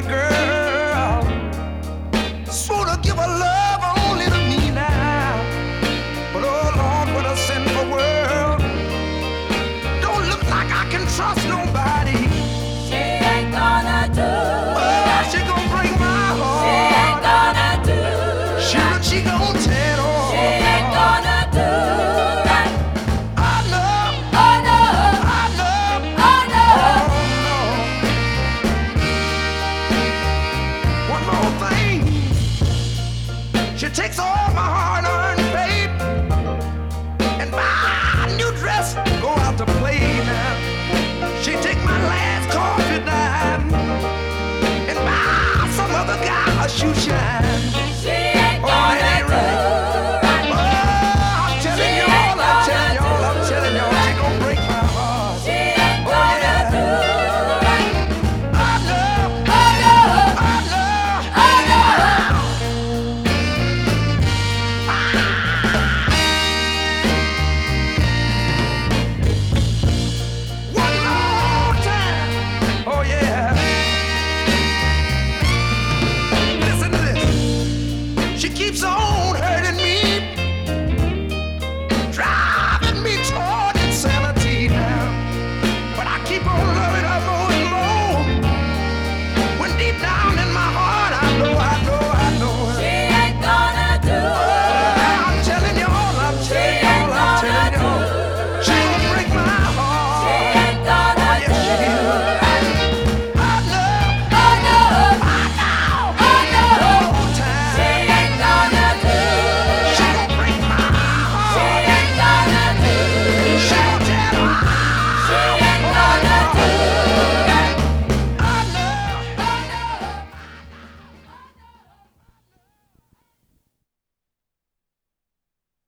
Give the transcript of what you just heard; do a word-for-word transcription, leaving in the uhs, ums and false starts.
my girl. Sort of give her love only to me now. But oh Lord, what a sinful world. Don't look like I can trust nobody. She ain't gonna do Oh, she gon' break my heart. She ain't gonna do Sure, she gon' tear it all. She ain't gonna do right. I know, Oh no, I know, oh no. oh no. One more thing. She takes all my hard-earned faith and my new dress, go out to play now. She take my last coffee dime and buy some other guy a shoe shine. She ain't Oh, gonna it ain't do right. right. Oh, I'm telling She y'all, ain't I'm telling gonna y'all, I'm do telling y'all, she right. gon' break my heart. She ain't Oh, gonna yeah. do right. I know, Oh no, I know. oh no. One more time. Oh yeah. Listen to this. She keeps on hurting